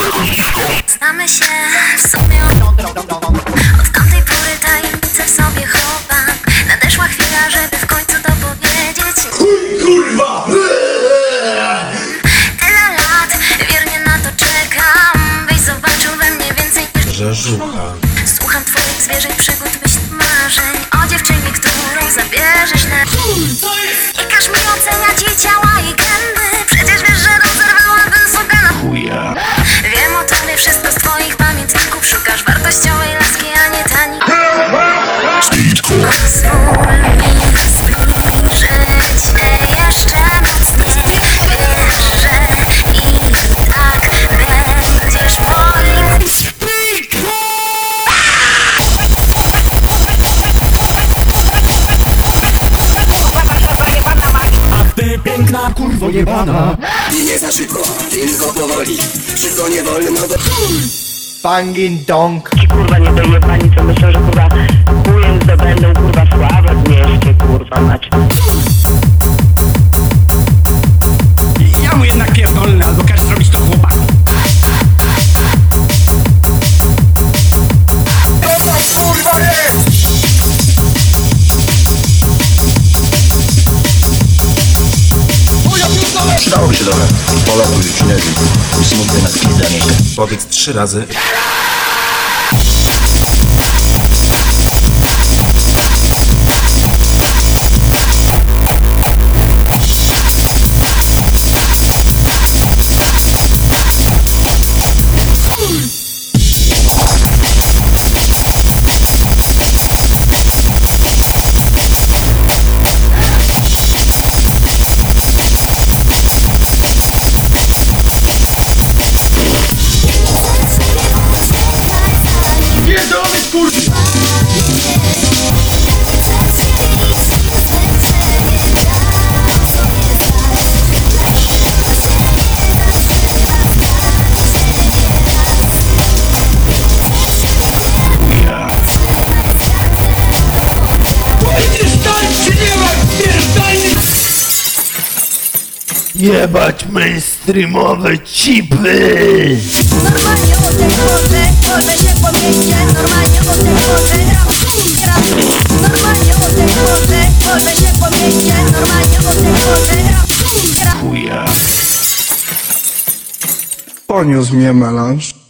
Znamy się w sumie od tamtej pory tajemnicę w sobie chowam. Nadeszła chwila, żeby w końcu to powiedzieć. Kurwa! Tyle lat, wiernie na to czekam. Byś zobaczył we mnie więcej niż Żarzucha. Słucham twoich zwierzeń, przygód, myśl, marzeń o dziewczynie, którą zabierzesz na... I każ mi oceniać jej ciała i gęby. Przecież wiesz, że rozerwałabym sobie na Chuja. Wiem o tobie wszystko z twoich pamiętników. Szukasz wartościowej laski, a nie tani. Pozwól mi zbliżyć się jeszcze mocniej. Wiesz, że i tak będziesz woli. Ty piękna kurwo jebana. I nie za szybko, tylko powoli. Szybko nie wolno do... Bangin dong. Ci kurwa nie dojebani, co myślą, że kurwa chujem zdobędą kurwa sławę w mieście, kurwa mać. Ja mu jednak pierdolę, albo każ zrobić to chłopaku. Przydałoby się trochę polotu i śniegu i smutny na chwilę. Powiedz 3 razy. Pierdolony kurwa. Jebać mainstreamowe cipy! Normalnie o tej porze, porze się po mieście. Normalnie o tej porze, normalnie o tej porze, porze się po mieście. Normalnie o tej porze, Chuja. Poniósł mnie melanż.